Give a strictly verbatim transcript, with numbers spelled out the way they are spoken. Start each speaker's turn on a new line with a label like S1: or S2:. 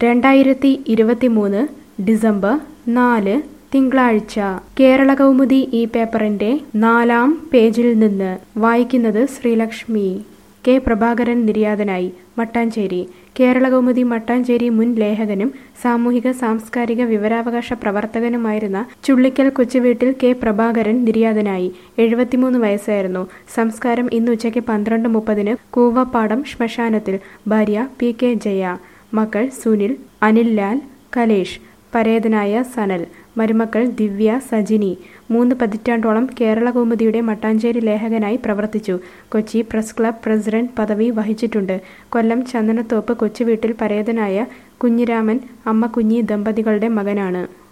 S1: രണ്ടായിരത്തി ഇരുപത്തിമൂന്ന് ഡിസംബർ നാല് തിങ്കളാഴ്ച കേരളകൗമുദി ഈ പേപ്പറിന്റെ നാലാം പേജിൽ നിന്ന് വായിക്കുന്നത് ശ്രീലക്ഷ്മി. കെ പ്രഭാകരൻ നിര്യാതനായി. മട്ടാഞ്ചേരി. കേരളകൗമുദി മട്ടാഞ്ചേരി മുൻ ലേഖകനും സാമൂഹിക സാംസ്കാരിക വിവരാവകാശ പ്രവർത്തകനുമായിരുന്ന ചുള്ളിക്കൽ കൊച്ചുവീട്ടിൽ കെ പ്രഭാകരൻ നിര്യാതനായി. എഴുപത്തിമൂന്ന് വയസ്സായിരുന്നു. സംസ്കാരം ഇന്ന് ഉച്ചയ്ക്ക് പന്ത്രണ്ട് മുപ്പതിന് കൂവപ്പാടം ശ്മശാനത്തിൽ. ഭാര്യ പി കെ ജയ, മക്കൾ സുനിൽ, അനിൽ ലാൽ, കലേഷ്, പരേതനായ സനൽ, മരുമക്കൾ ദിവ്യ, സജിനി. മൂന്ന് പതിറ്റാണ്ടോളം കേരളകൗമുദിയുടെ മട്ടാഞ്ചേരി ലേഖകനായി പ്രവർത്തിച്ചു. കൊച്ചി പ്രസ് ക്ലബ് പ്രസിഡന്റ് പദവി വഹിച്ചിട്ടുണ്ട്. കൊല്ലം ചന്ദനത്തോപ്പ് കൊച്ചുവീട്ടിൽ പരേതനായ കുഞ്ഞിരാമൻ, അമ്മ കുഞ്ഞി ദമ്പതികളുടെ മകനാണ്.